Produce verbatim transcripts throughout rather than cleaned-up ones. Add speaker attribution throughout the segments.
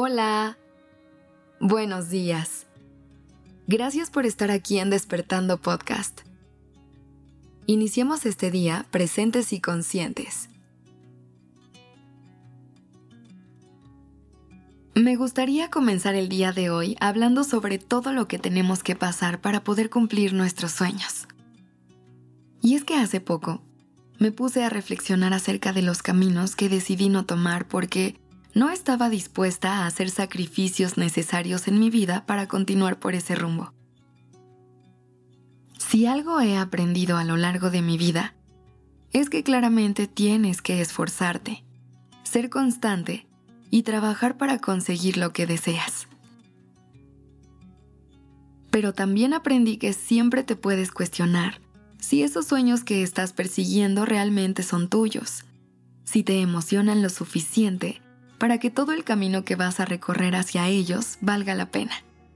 Speaker 1: Hola, buenos días. Gracias por estar aquí en Despertando Podcast. Iniciemos este día presentes y conscientes. Me gustaría comenzar el día de hoy hablando sobre todo lo que tenemos que pasar para poder cumplir nuestros sueños. Y es que hace poco me puse a reflexionar acerca de los caminos que decidí no tomar porque no estaba dispuesta a hacer sacrificios necesarios en mi vida para continuar por ese rumbo. Si algo he aprendido a lo largo de mi vida, es que claramente tienes que esforzarte, ser constante y trabajar para conseguir lo que deseas. Pero también aprendí que siempre te puedes cuestionar si esos sueños que estás persiguiendo realmente son tuyos, si te emocionan lo suficiente para que todo el camino que vas a recorrer hacia ellos valga la pena.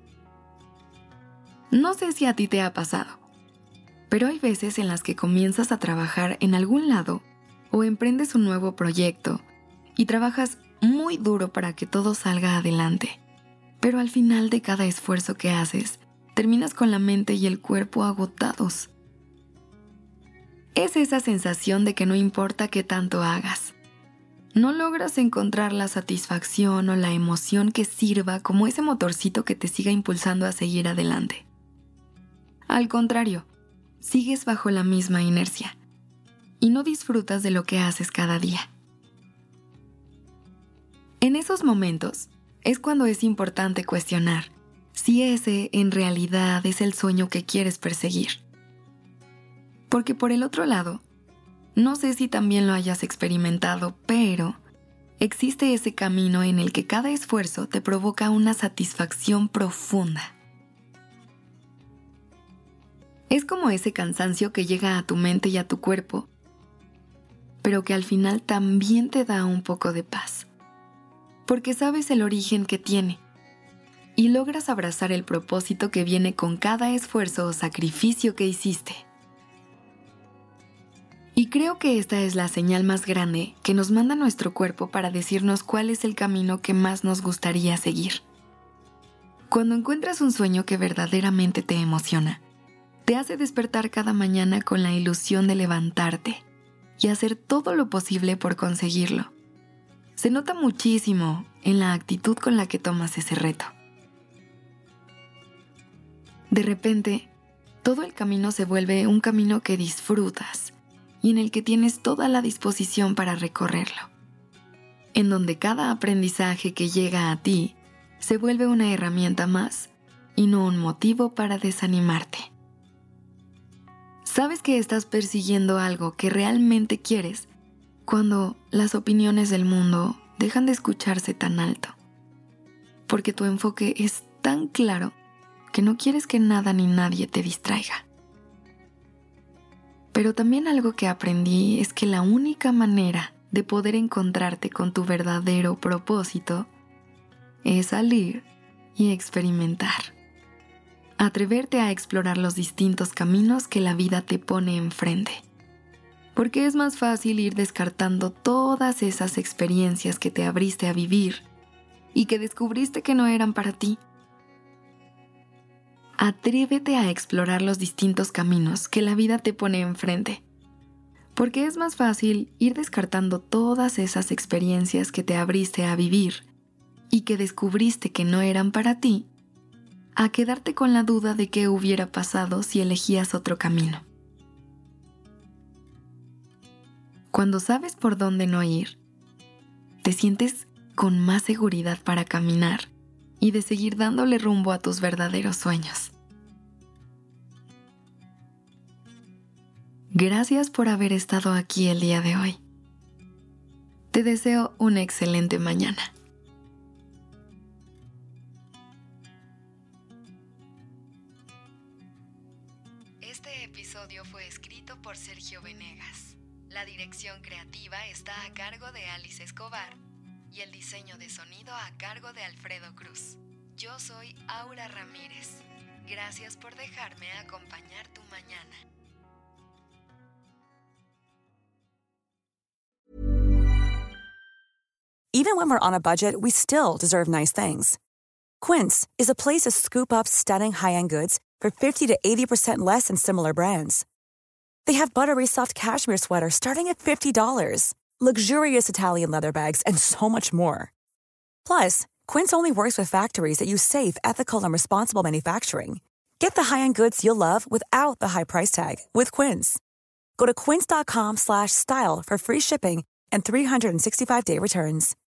Speaker 1: No sé si a ti te ha pasado, pero hay veces en las que comienzas a trabajar en algún lado o emprendes un nuevo proyecto y trabajas muy duro para que todo salga adelante, pero al final de cada esfuerzo que haces, terminas con la mente y el cuerpo agotados. Es esa sensación de que no importa qué tanto hagas, no logras encontrar la satisfacción o la emoción que sirva como ese motorcito que te siga impulsando a seguir adelante. Al contrario, sigues bajo la misma inercia y no disfrutas de lo que haces cada día. En esos momentos es cuando es importante cuestionar si ese en realidad es el sueño que quieres perseguir. Porque por el otro lado, no sé si también lo hayas experimentado, pero existe ese camino en el que cada esfuerzo te provoca una satisfacción profunda. Es como ese cansancio que llega a tu mente y a tu cuerpo, pero que al final también te da un poco de paz, porque sabes el origen que tiene y logras abrazar el propósito que viene con cada esfuerzo o sacrificio que hiciste. Y creo que esta es la señal más grande que nos manda nuestro cuerpo para decirnos cuál es el camino que más nos gustaría seguir. Cuando encuentras un sueño que verdaderamente te emociona, te hace despertar cada mañana con la ilusión de levantarte y hacer todo lo posible por conseguirlo. Se nota muchísimo en la actitud con la que tomas ese reto. De repente, todo el camino se vuelve un camino que disfrutas y en el que tienes toda la disposición para recorrerlo, en donde cada aprendizaje que llega a ti se vuelve una herramienta más y no un motivo para desanimarte. Sabes que estás persiguiendo algo que realmente quieres cuando las opiniones del mundo dejan de escucharse tan alto, porque tu enfoque es tan claro que no quieres que nada ni nadie te distraiga. Pero también algo que aprendí es que la única manera de poder encontrarte con tu verdadero propósito es salir y experimentar. Atreverte a explorar los distintos caminos que la vida te pone enfrente. Porque es más fácil ir descartando todas esas experiencias que te abriste a vivir y que descubriste que no eran para ti. Atrévete a explorar los distintos caminos que la vida te pone enfrente, porque es más fácil ir descartando todas esas experiencias que te abriste a vivir y que descubriste que no eran para ti, a quedarte con la duda de qué hubiera pasado si elegías otro camino. Cuando sabes por dónde no ir, te sientes con más seguridad para caminar y de seguir dándole rumbo a tus verdaderos sueños. Gracias por haber estado aquí el día de hoy. Te deseo una excelente mañana.
Speaker 2: Este episodio fue escrito por Sergio Venegas. La dirección creativa está a cargo de Alice Escobar y el diseño de sonido a cargo de Alfredo Cruz. Yo soy Aura Ramírez. Gracias por dejarme acompañar tu mañana.
Speaker 3: Even when we're on a budget, we still deserve nice things. Quince is a place to scoop up stunning high-end goods for fifty to eighty percent less than similar brands. They have buttery soft cashmere sweaters starting at fifty dollars, luxurious Italian leather bags, and so much more. Plus, Quince only works with factories that use safe, ethical, and responsible manufacturing. Get the high-end goods you'll love without the high price tag with Quince. Go to quince.com slash style for free shipping and three sixty-five day returns.